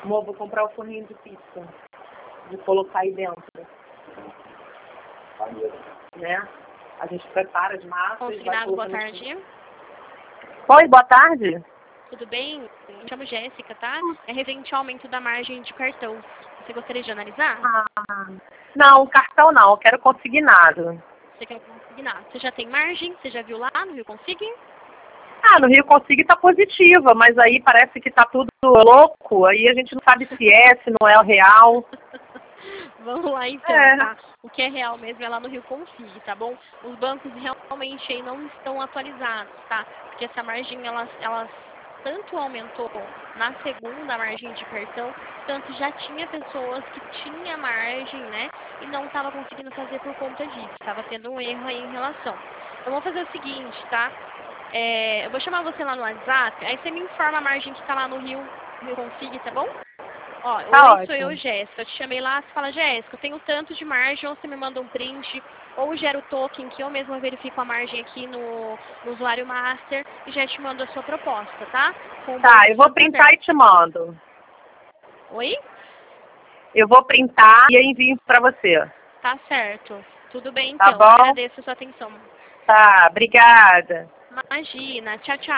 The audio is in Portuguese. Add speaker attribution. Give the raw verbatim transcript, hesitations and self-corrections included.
Speaker 1: Amor, vou comprar o forninho de pizza. De colocar aí dentro. Né? A gente prepara as massas.
Speaker 2: Consignado, boa tarde.
Speaker 1: Oi, boa tarde.
Speaker 2: Tudo bem? Me chamo Jéssica, tá? É referente ao aumento da margem de cartão. Você gostaria de analisar?
Speaker 1: Ah, não, cartão não. Eu quero consignado.
Speaker 2: Você quer consignar? Você já tem margem? Você já viu lá no Rio Consigne?
Speaker 1: Ah, no Rio Consigne tá positiva, mas aí parece que tá tudo louco. Aí a gente não sabe se é, se não é o real.
Speaker 2: Vamos lá então,
Speaker 1: É.
Speaker 2: tá? O que é real mesmo é lá no Rio Consigne, tá bom? Os bancos realmente aí não estão atualizados, tá? Porque essa margem, elas, elas tanto aumentou na segunda margem de cartão, tanto já tinha pessoas que tinha margem, né? E não estava conseguindo fazer por conta disso. Estava tendo um erro aí em relação. Então vamos fazer o seguinte, tá? É, eu vou chamar você lá no WhatsApp, aí você me informa a margem que está lá no Rio, Rio Consigne, tá bom? Ó,
Speaker 1: Tá
Speaker 2: oi, sou eu,
Speaker 1: ótimo.
Speaker 2: Jéssica. Eu te chamei lá, você fala, Jéssica, eu tenho tanto de margem, ou você me manda um print, ou gera o token, que eu mesma verifico a margem aqui no, no usuário master e já te mando a sua proposta, tá? Com o
Speaker 1: Tá,
Speaker 2: banco
Speaker 1: eu vou printar e te mando.
Speaker 2: Oi?
Speaker 1: Eu vou printar e envio pra você.
Speaker 2: Tá certo. Tudo bem,
Speaker 1: Tá
Speaker 2: então.
Speaker 1: bom?
Speaker 2: Agradeço a sua atenção.
Speaker 1: Tá, obrigada.
Speaker 2: Imagina. Tchau, tchau.